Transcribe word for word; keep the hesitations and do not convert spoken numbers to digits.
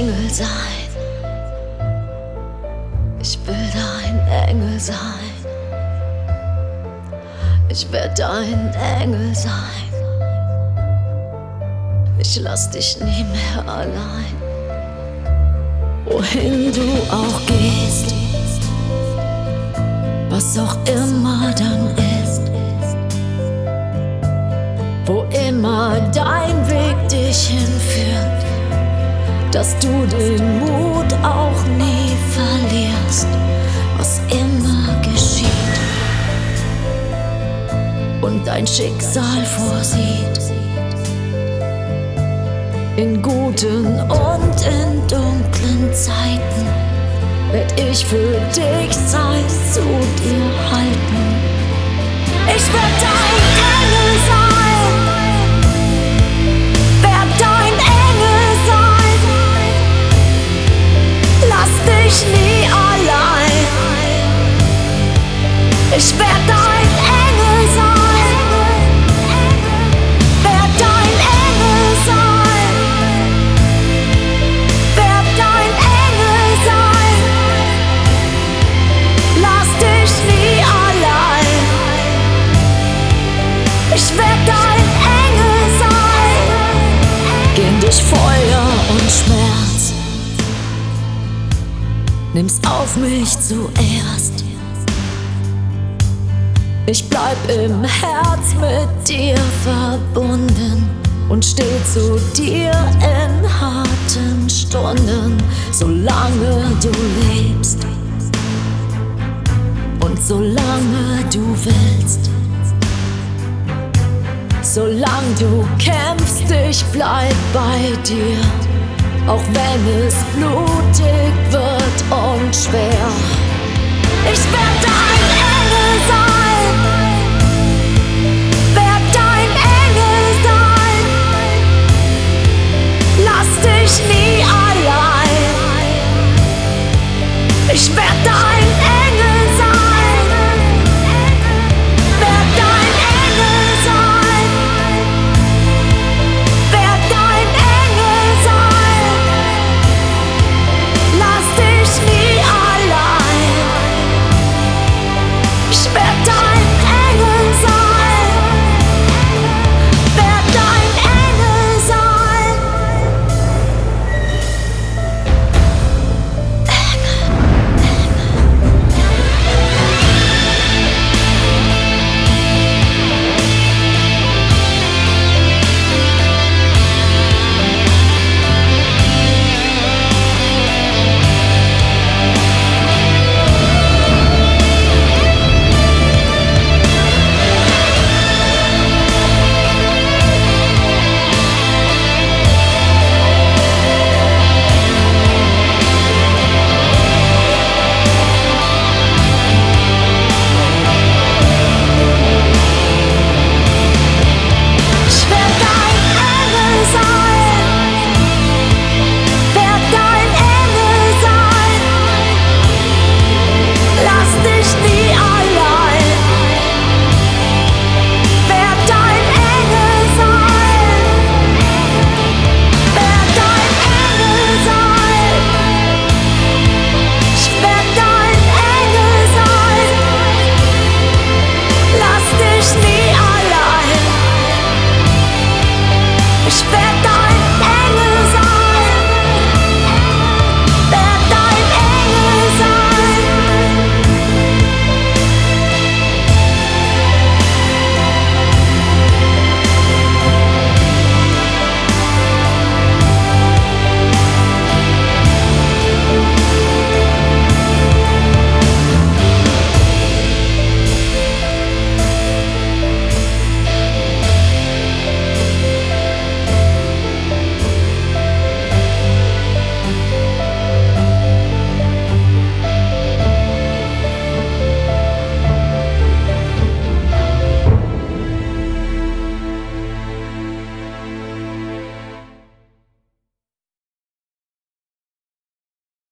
Engel sein. Ich will dein Engel sein. Ich werd dein Engel sein. Ich lass dich nie mehr allein. Wohin du auch gehst, was auch immer dann ist, wo immer dein Weg dich hinführt, dass du den Mut auch nie verlierst, was immer geschieht und dein Schicksal vorsieht. In guten und in dunklen Zeiten werd ich für dich sein, zu dir halten. Ich werd dein Engel sein, werd dein Engel sein. Lass dich nie allein. Ich werd dein Engel sein, werd dein Engel sein, werd dein Engel sein. Lass dich nie allein. Ich werd dein Engel sein. Geh durch Feuer und Schmerz, nimm's auf mich zuerst. Ich bleib im Herz mit dir verbunden und steh zu dir in harten Stunden, solange du lebst und solange du willst. Solange du kämpfst, ich bleib bei dir, auch wenn es blutig wird und schwer. Ich werd dein Engel sein, werd dein Engel sein. Lass dich nie allein. Ich werd dein